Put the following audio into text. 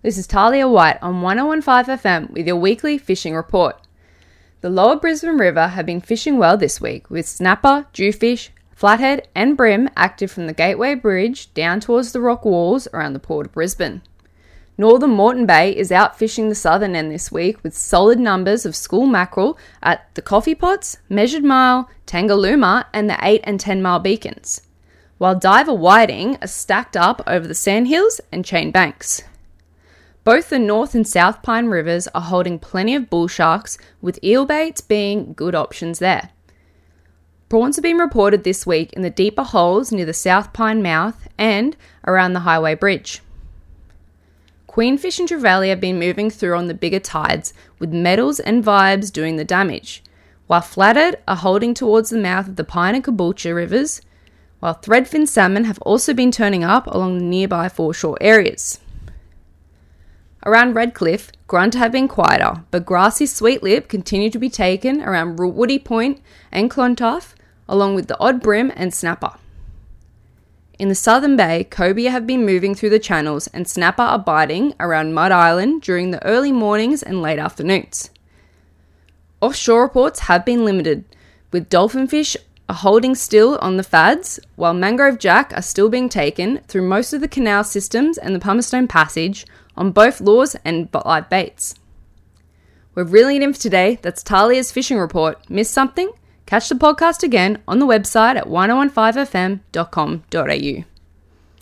This is Talia White on 101.5 FM with your weekly fishing report. The Lower Brisbane River have been fishing well this week, with snapper, jewfish, flathead and bream active from the Gateway Bridge down towards the rock walls around the Port of Brisbane. Northern Moreton Bay is out fishing the southern end this week with solid numbers of school mackerel at the Coffee Pots, Measured Mile, Tangalooma and the 8 and 10 mile beacons, while diver whiting are stacked up over the Sandhills and Chain Banks. Both the North and South Pine Rivers are holding plenty of bull sharks, with eel baits being good options there. Prawns have been reported this week in the deeper holes near the South Pine mouth and around the Highway Bridge. Queenfish and trevally have been moving through on the bigger tides, with metals and vibes doing the damage, while flathead are holding towards the mouth of the Pine and Caboolture rivers, while threadfin salmon have also been turning up along the nearby foreshore areas. Around Redcliffe, grunter have been quieter, but grassy sweetlip continue to be taken around Woody Point and Clontarf, along with the odd bream and snapper. In the Southern Bay, cobia have been moving through the channels and snapper are biting around Mud Island during the early mornings and late afternoons. Offshore reports have been limited, with dolphinfish are holding still on the fads, while mangrove jack are still being taken through most of the canal systems and the Pumicestone Passage on both lures and live baits. We're reeling it in for today. That's Talia's fishing report. Missed something? Catch the podcast again on the website at 1015fm.com.au.